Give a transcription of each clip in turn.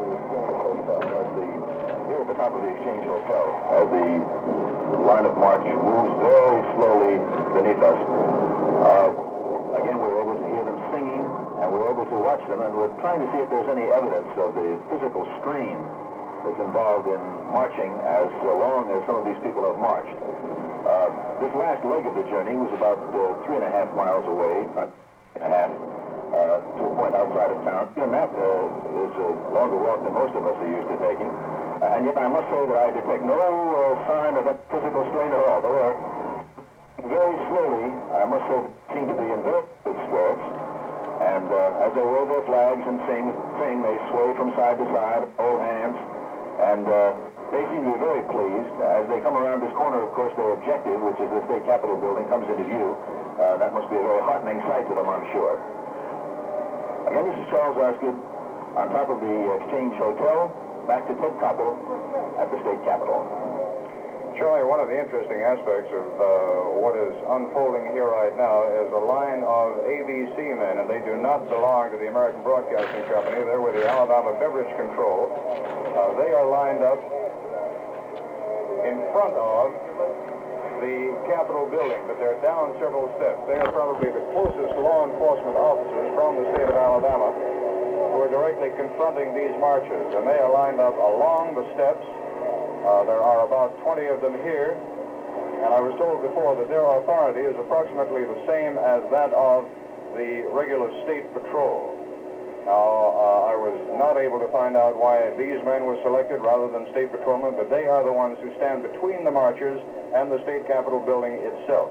Here at the top of the Exchange Hotel, as the line of march moves very slowly beneath us, again we're able to hear them singing, and we're able to watch them, and we're trying to see if there's any evidence of the physical strain that's involved in marching as long as some of these people have marched. This last leg of the journey was about 3.5 miles away, not a half, to a point outside of town. And that is a longer walk than most of us are used to taking. And yet I must say that I detect no sign of that physical strain at all. They are very slowly, I must say, seem to be in very good spirits. And as they wave their flags and sing, they sway from side to side, hold hands, and they seem to be very pleased. As they come around this corner, of course, their objective, which is the State Capitol building, comes into view. That must be a very heartening sight to them, I'm sure. Again, this is Charles Osgood on top of the Exchange Hotel. Back to Ted Koppel at the State Capitol. Charlie, one of the interesting aspects of what is unfolding here right now is a line of ABC men, and they do not belong to the American Broadcasting Company. They're with the Alabama Beverage Control. They are lined up in front of the Capitol building, but they're down several steps. They are probably the closest law enforcement officers from the state of Alabama who are directly confronting these marchers, and they are lined up along the steps. There are about 20 of them here, and I was told before that their authority is approximately the same as that of the regular state patrol. Now, I was not able to find out why these men were selected rather than state patrolmen, but they are the ones who stand between the marchers and the State Capitol building itself.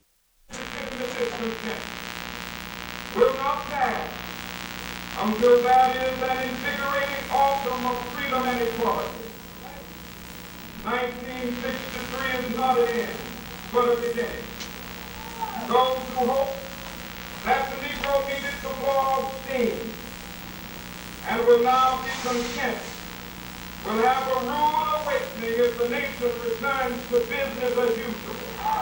Will not pass until that is an invigorating autumn of freedom and equality. 1963 is not an end, but a beginning. Those who hope that the Negro needed to blow off steam and will now be content will have a rude awakening if the nation returns to business as usual.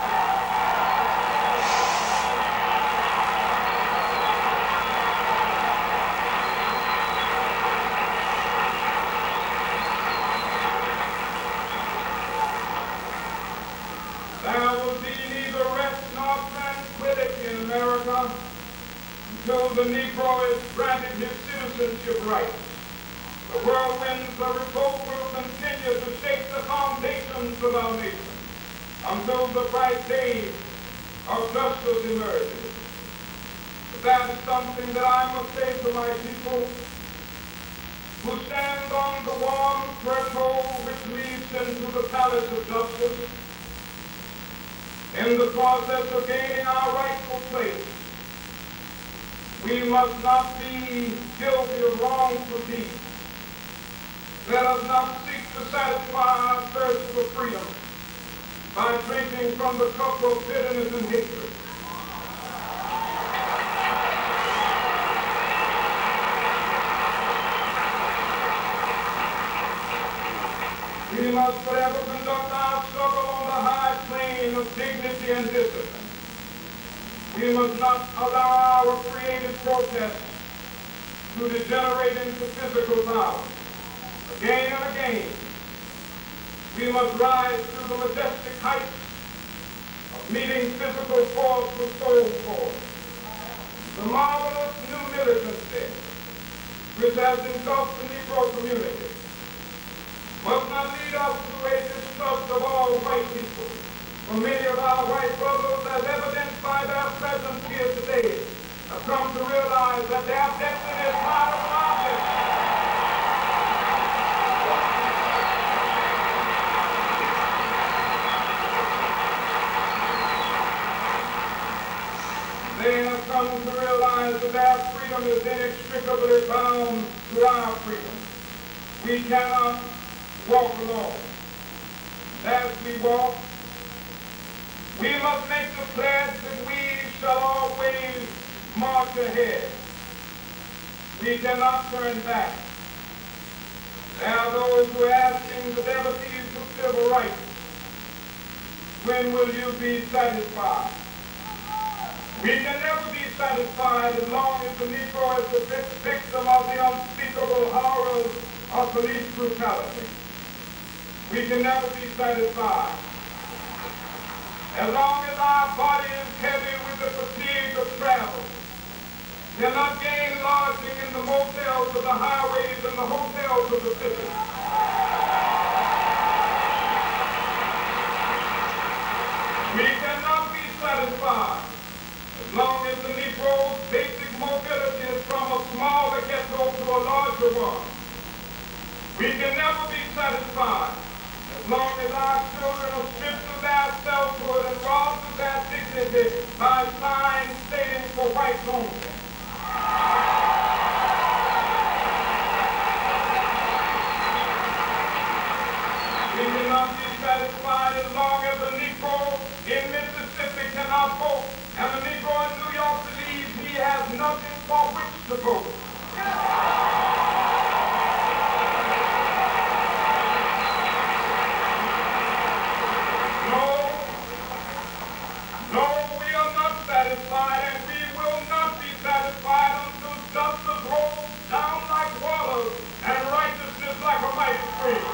There will be neither rest nor tranquility in America until the Negro is granted his citizenship rights. The whirlwinds of revolt will continue to shake the foundations of our nation until the bright day of justice emerges. But that is something that I must say to my people who stand on the warm threshold which leads into the palace of justice. In the process of gaining our rightful place, we must not be guilty of wrongful deeds. Let us not seek to satisfy our thirst for freedom by drinking from the cup of bitterness and hatred. We must forever conduct our struggle on the high plane of dignity and discipline. We must not allow our creative protests to degenerate into physical violence. Again and again, we must rise to the majestic heights of meeting physical force with soul force. The marvelous new militancy which has engulfed the Negro community must not lead us to a distrust of all white people. For many of our white brothers, as evidenced by their presence here today, have come to realize that their destiny is part of an object. They have come to realize that their freedom is inextricably bound to our freedom. We cannot walk alone. As we walk, we must make the pledge that we shall always march ahead. We cannot turn back. There are those who are asking the devotees of civil rights, when will you be satisfied? We can never be satisfied as long as the Negro is the victim of the unspeakable horrors of police brutality. We can never be satisfied. As long as our body is heavy with the fatigue of travel, cannot gain lodging in the motels of the highways and the hotels of the city. We cannot be satisfied as long as the Negro's basic mobility is from a smaller ghetto to a larger one. We can never be satisfied as long as our children are stripped of their selfhood and robbed of their dignity by signs stating for whites only. We cannot be satisfied as long as a Negro in Mississippi cannot vote, and a Negro in New York believes he has nothing for which to vote. No, we are not satisfied, and we will not be satisfied until justice rolls down like water and righteousness like a mighty stream.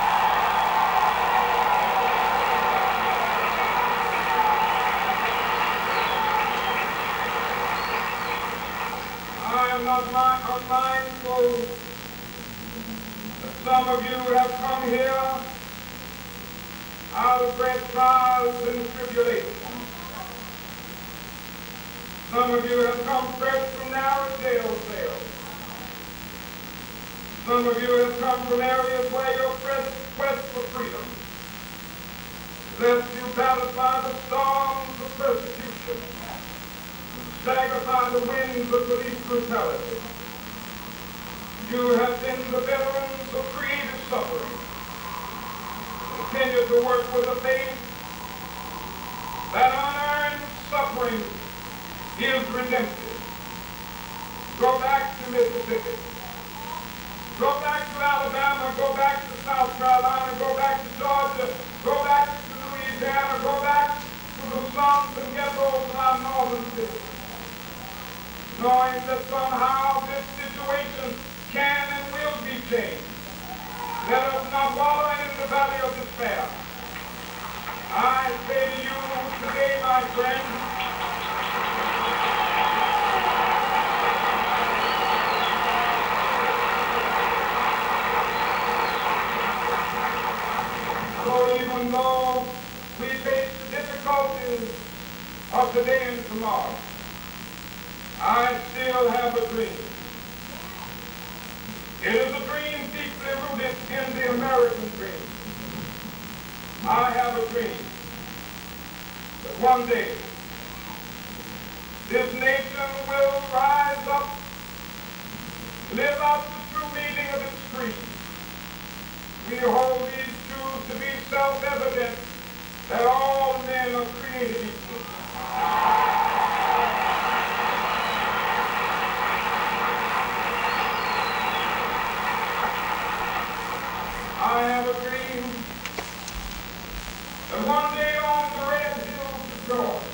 I am not mindful that some of you have come here out of great trials and tribulations. Some of you have come fresh from narrow jail cells. Some of you have come from areas where your quest for freedom left you battered by the storms of persecution, staggered by the winds of police brutality. You have been the veterans of creative suffering. Continue to work with a faith that unearned suffering is redemptive. Go back to Mississippi. Go back to Alabama. Go back to South Carolina. Go back to Georgia. Go back to Louisiana. Go back to the slums and ghettos of our northern cities. Knowing that somehow this situation can and will be changed. Let us not wallow in the valley of despair. I say to you today, my friends, so even though we face the difficulties of today and tomorrow, I still have a dream. It is a dream deeply rooted in the American dream. I have a dream that one day this nation will rise up, live out the true meaning of its creed. We hold these truths to be self-evident that all men are created equal. I have a dream that one day on the red hills of Georgia,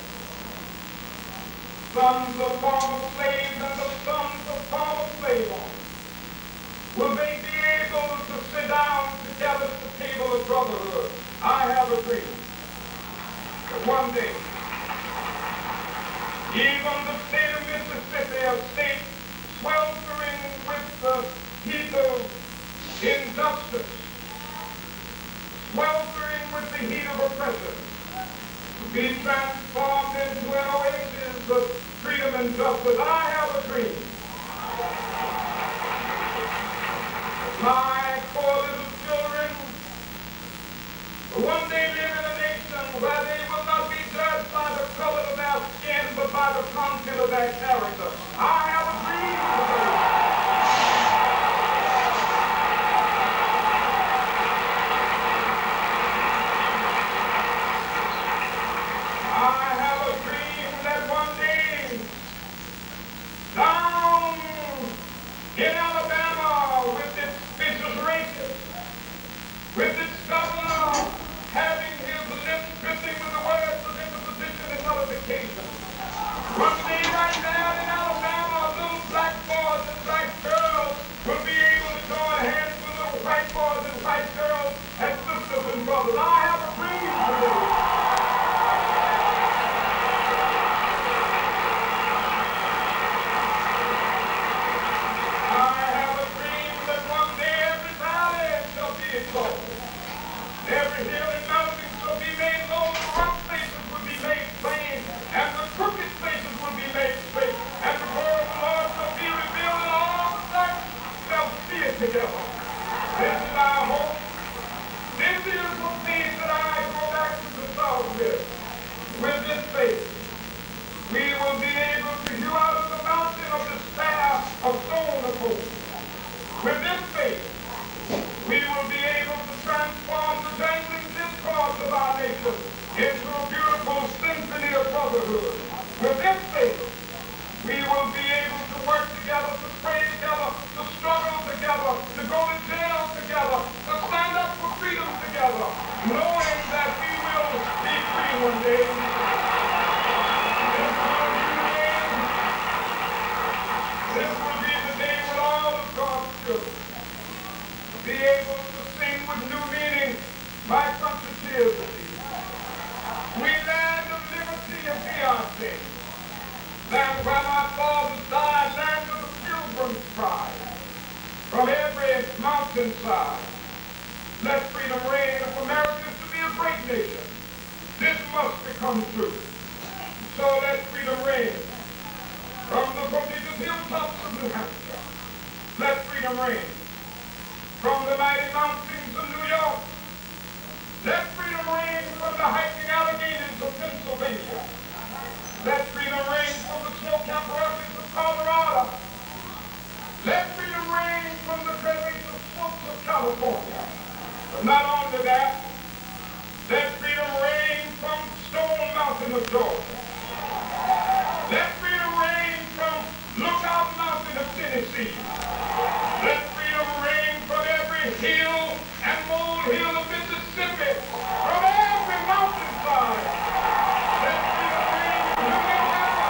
sons of former slaves and the sons of former slave owners will they be able to sit down together at the table of brotherhood. I have a dream that one day, even the state of Mississippi, a state sweltering with the heat of injustice, sweltering with the heat of oppression, to be transformed into an oasis of freedom and justice. I have a dream. My poor little children will one day live in a nation where they will not be judged by the color of their skin, but by the content of their character. I have a dream today. Down in Alabama with its vicious racists, with its governor having his lips dripping with the words of imposition and nullification. One day right there in Alabama, little black boys and black girls will be able to join hands with the together. This is our hope. This is the faith that I go back to the South with. With this faith, we will be able to hew out of the mountain of despair a stone of hope. With this faith, we will be able to transform the jangling discords of our nation into a beautiful symphony of brotherhood. With this faith, we will be able to work together, to pray together, to struggle together, to go to jail together, to stand up for freedom together, knowing that we will be free one day. This will be the day when all of God's children be able to sing with new meaning, my country tears of thee. We land of liberty and Beyonce. Land where my fathers died, land of the pilgrim's pride. From every mountainside, let freedom reign. If America is to be a great nation, this must become true. So let freedom reign. From the prodigious hilltops of New Hampshire, let freedom reign. From the mighty mountains of New York, let freedom reign. From the hiking Alleghenies of Pennsylvania, let freedom reign. From the snow-capped Rockies of Colorado, let freedom reign. From the great slopes of California. But not only that, let freedom reign from Stone Mountain of Georgia. Let freedom reign from Lookout Mountain of Tennessee. Let freedom reign from every hill and molehill of Mississippi, from every mountainside. Let freedom reign from Louisiana.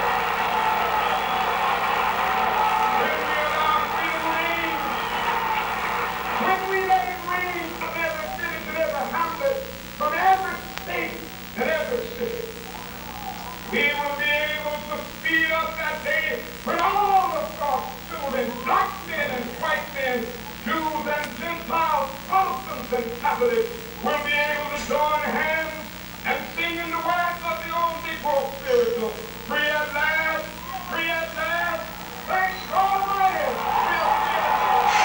When we allow freedom reign, when we let it reign from every village and every hamlet, from every state and every city, we will be able to speed up that day when all of God's children, black men and white men, Jews and Gentiles, Protestants and Catholics, will be able to join hands and sing in the words of the old Negro spiritual, free at last, free at last, thank God Almighty, we are free at last.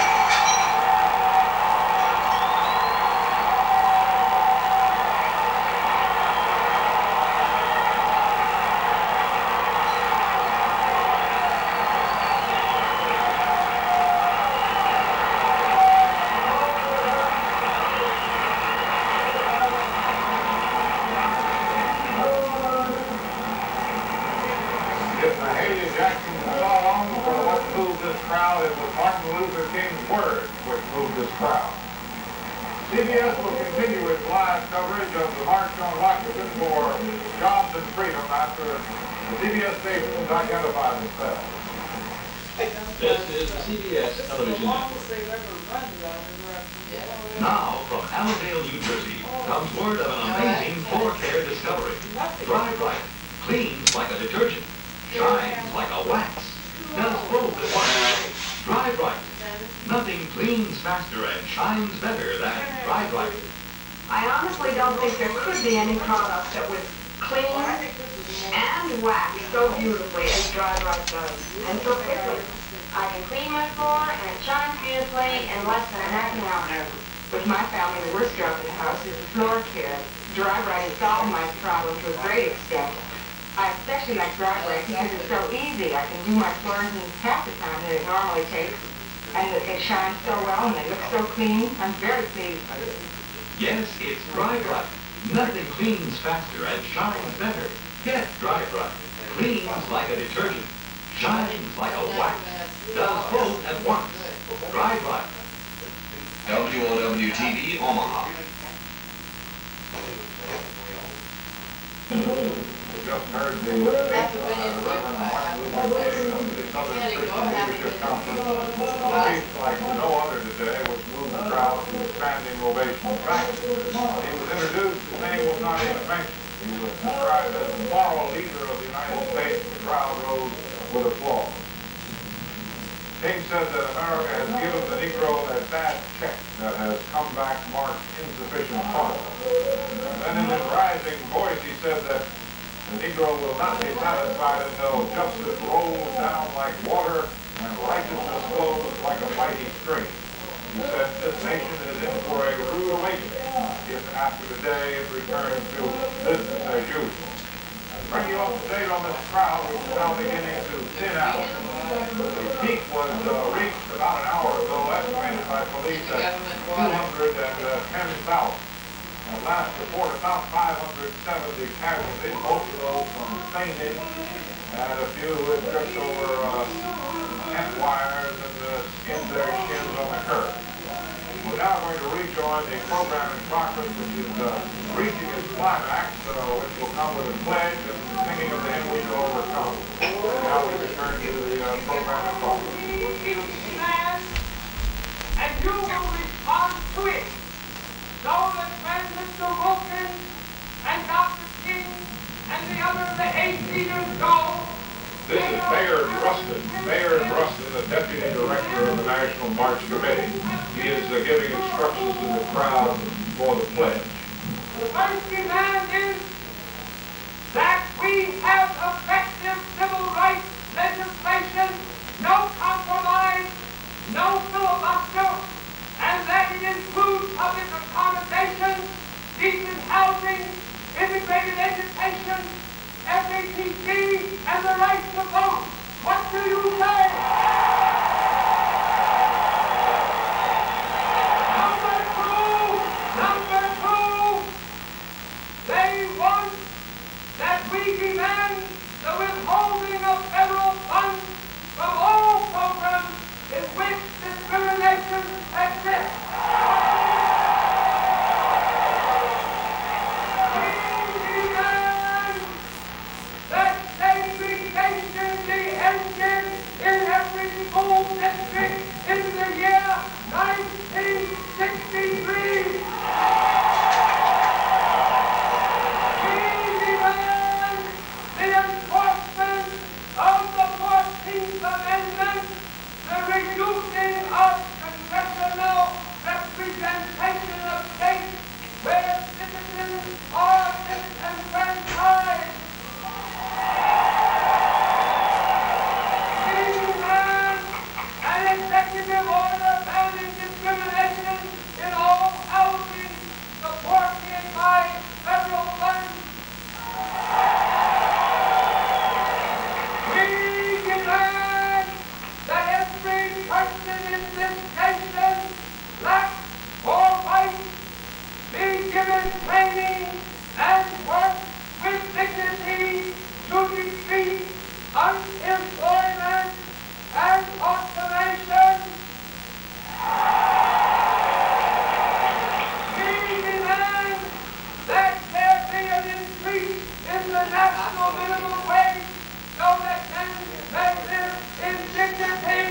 If the Haley Jackson song for what moved this crowd, it was Martin Luther King's words which moved this crowd. CBS will continue its live coverage of the March on Washington for jobs and freedom after the CBS stations identify themselves. This is the CBS Television Network. Now, from Allendale, New Jersey, comes word of an amazing floor-care discovery. Dry Bright cleans like a detergent, shines like a wax, does both at once. Dry Bright. Nothing cleans faster and shines better than Dry Bright. I honestly don't think there could be any product that would clean and wax so beautifully as Dry Bright does, and so quickly. I can clean my floor and it shines beautifully in less than half an hour. With my family, the worst job in the house is the floor care. Dry Bright has solved my problem to a great extent. I especially like Dry Bright because it's so easy. I can do my floors in half the time that it normally takes, and it shines so well and they look so clean. I'm very pleased with it. Yes, it's Dry Bright. Nothing cleans faster and shines better. Get Dry Bright. Cleans like a detergent, shines like a wax, does both at once. Dry Bright. WOW-TV, Omaha. Just heard the Reverend Martin Luther King of the Southern Christian Leadership Conference speak like no other today, which moved the crowd to a standing ovation. In fact, when he was introduced, his name was not even mentioned. He was described as the moral leader of the United States. The crowd rose with applause. King said that America has given the Negro a bad check that has come back marked insufficient funds. Then in his rising voice he said that the Negro will not be satisfied until justice rolls down like water and righteousness flows like a mighty mighty stream. He said this nation is in for a rude awakening if after today it returns to business as usual. Bring you up to date on this crowd, which is now beginning to thin out. The peak was reached about an hour ago, estimated by police at 210,000. Last report, about 570 casualties, most of those from fainting, and a few who had tripped over tent wires and skinned their shins on the curb. We're now going to rejoin the program in progress, which is reaching its climax, which will come with a pledge and the singing of the hymn We Shall Overcome. And now we return to the program in progress. And you will respond to it. So that when Mr. Wilkins and Dr. King and the other of the 8 leaders go, this is Bayard Rustin. Bayard Rustin, the Deputy Director of the National March Committee. He is giving instructions to the crowd for the pledge. The first demand is that we have effective civil rights legislation, no compromise, no filibuster, and that it includes public accommodation, decent housing, integrated education, FATC, and the right to vote. What do you say? Number two, they want that we demand the withholding of federal funds from all programs in which discrimination exists. We demand that segregation be ended in every school district in the year 1963. We demand the enforcement of the 14th Amendment, the reducing of congressional representation of states where citizens are disenfranchised. We demand an executive order banning discrimination in all housing supported by federal funds. We demand that every person in this nation, black or white, be given training and work with dignity to defeat unemployment and automation. We demand that there be an increase in the national minimum wage so that men may live in dignity.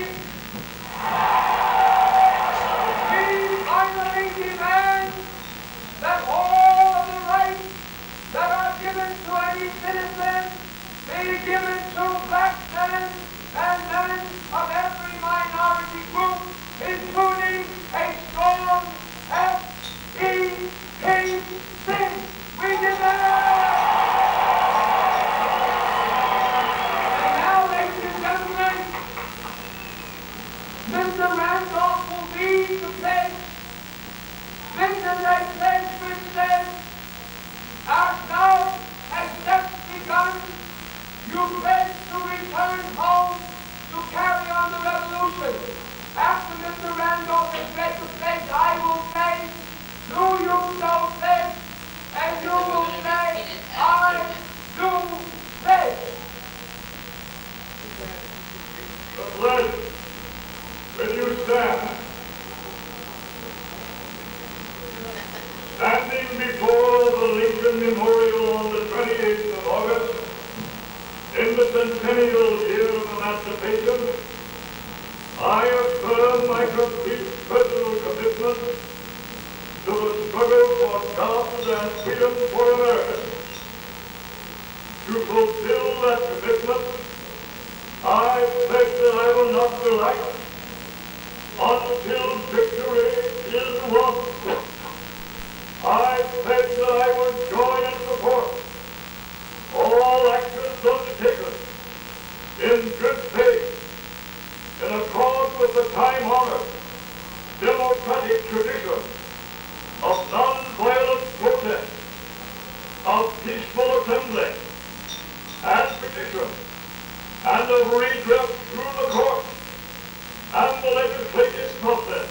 We finally demand that all of the rights that are given to any citizen be given to black men and men of every minority group, including a strong FETC. We demand. And now, ladies and gentlemen, Mr. Randolph will read the pledge. This is a pledge which says, our South has just begun. You pledge to return home to carry on the revolution. After Mr. Randolph has read the pledge, I will say, do you so pledge? And you will say, I do pledge. The pledge. Will you stand? Standing before the Lincoln Memorial on the 28th of August, in the centennial year of emancipation, I affirm my complete personal commitment to the struggle for jobs and freedom for America. To fulfill that commitment, I pledge that I will not relax until victory is won. I pledge that I will join and support all actions undertaken in good faith in accord with the time-honored democratic tradition of non-violent protest, of peaceful assembly and petition, and of redress through the courts and the legislative process.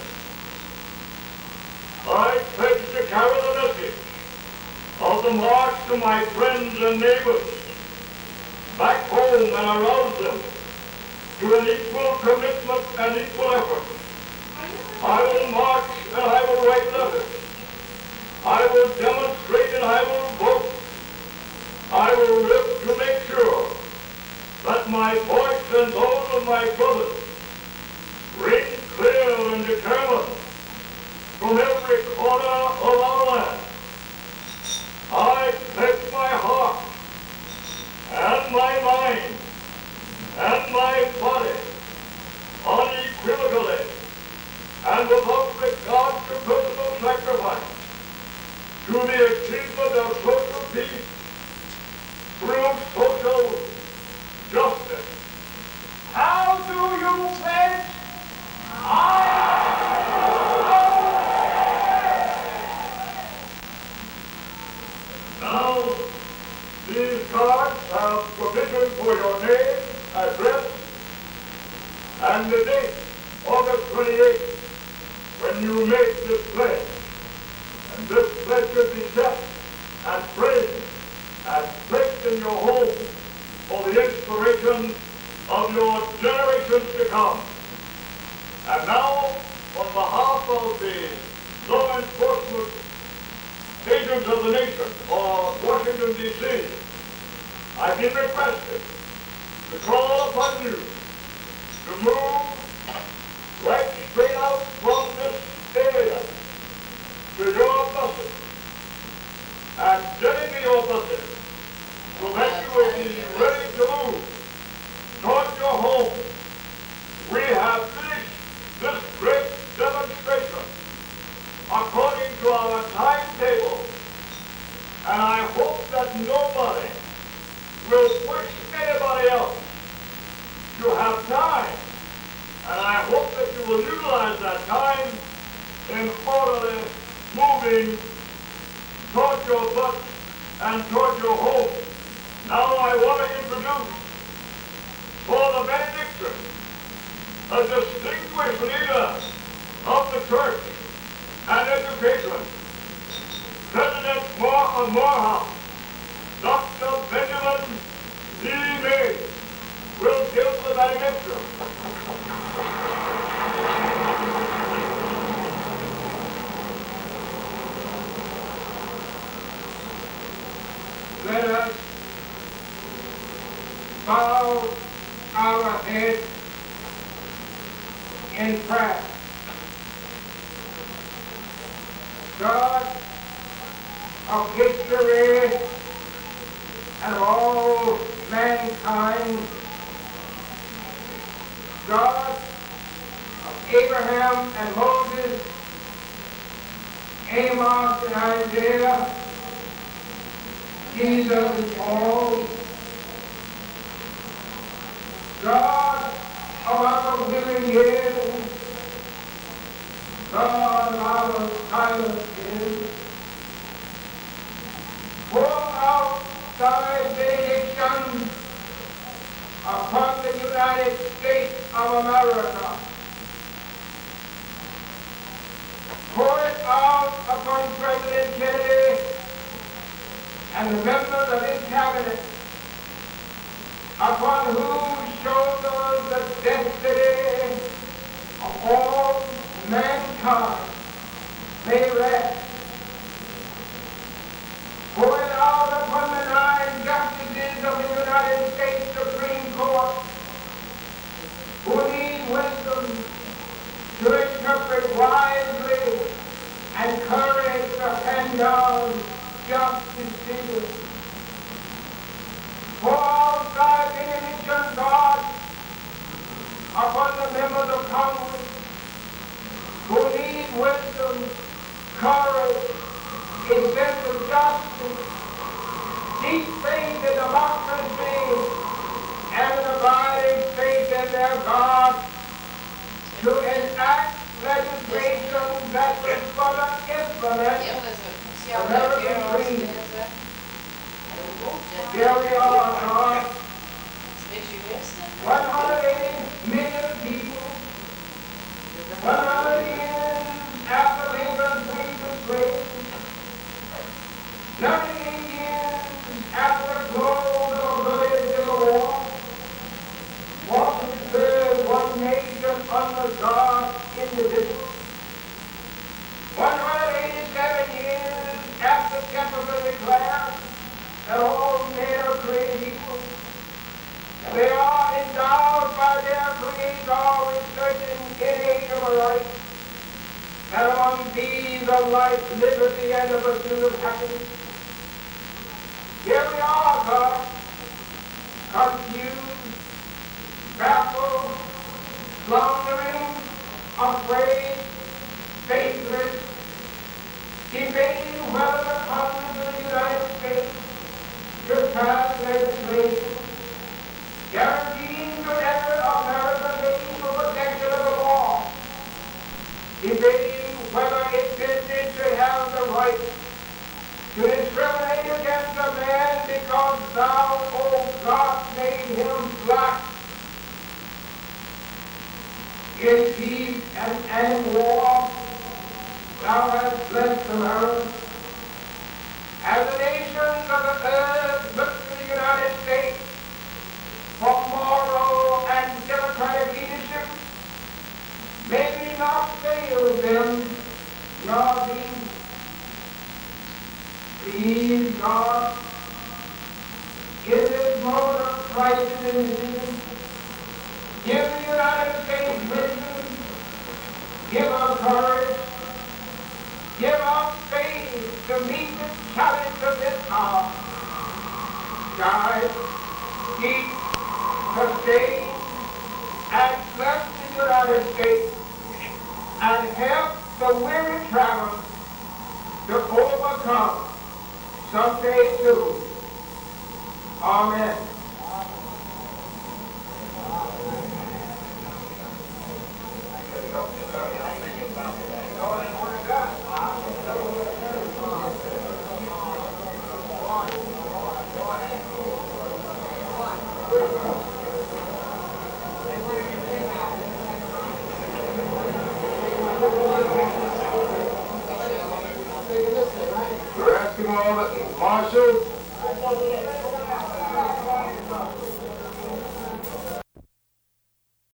I pledge to carry the message of the march to my friends and neighbors back home and arouse them to an equal commitment and equal effort. I will march and I will write letters. I will demonstrate and I will vote. I will live to make sure that my voice and those of my brothers ring clear and determined from every corner of our land. I pledge my heart and my mind and my body unequivocally and without regard to personal sacrifice to the achievement of social peace through social justice. How do you pledge? Now, these cards have provision for your name, address, and the date, August 28th, when you make this pledge. And this pledge should be kept and framed and placed in your home for the inspiration of your generations to come. And now, on behalf of the law enforcement agents of the nation, or Washington, D.C., I've been requested to call upon you to move right straight out from this area to your buses and get into your buses so that you will be ready to move toward your home. We have finished this great demonstration according to our timetable, and I hope that nobody will push anybody else to have time, and I hope that you will utilize that time in orderly moving toward your bus and toward your home. Now I want to introduce for the benediction a distinguished leader of the church and education, President of Morehouse, Dr. Benjamin D. May, will give the benediction. Let us bow our heads in prayer. God of history and of all mankind, God of Abraham and Moses, Amos and Isaiah, Jesus and Paul, God of our willing years, God of our silent years, pour out thy benediction upon the United States of America. Pour it out upon President Kennedy and the members of his cabinet, upon whose shoulders the destiny of all mankind may rest. Pour it out upon the 9 justices of the United States Supreme Court, who need wisdom to interpret wisely and courage to hand down just decisions. Pour out thy benediction, God, upon the members of Congress who need wisdom, courage, a sense of justice, deep faith in democracy, and an abiding faith in their God to enact legislation that will further implement American dream. Here we are, 180 million people, 100 years after Lincoln freed the slaves, 98 years after the close of the Civil War, what we serve one nation under God individual. 187 years after Jefferson declared that all men are created equal, and they are endowed by their Creator with certain inalienable rights, and among these are life, liberty, and the pursuit of happiness. Here we are, God, confused, baffled, floundering, afraid, faithless, debating whether the Congress of the United States should pass legislation guaranteeing to every American nation the protection of the law, debating whether a business should have the right to discriminate against a man because thou, O God, made him black. In peace and in war, thou hast blessed America. As the nations of the earth look to the United States for moral and democratic leadership, may we not fail them, nor thee. Please, God, in this moment of crisis and disease, give the United States wisdom, give us courage, give us faith to meet the challenge of this hour. Guide, keep, sustain, and bless the United States, and help the weary traveler to overcome someday soon. Amen. We're asking all the marshals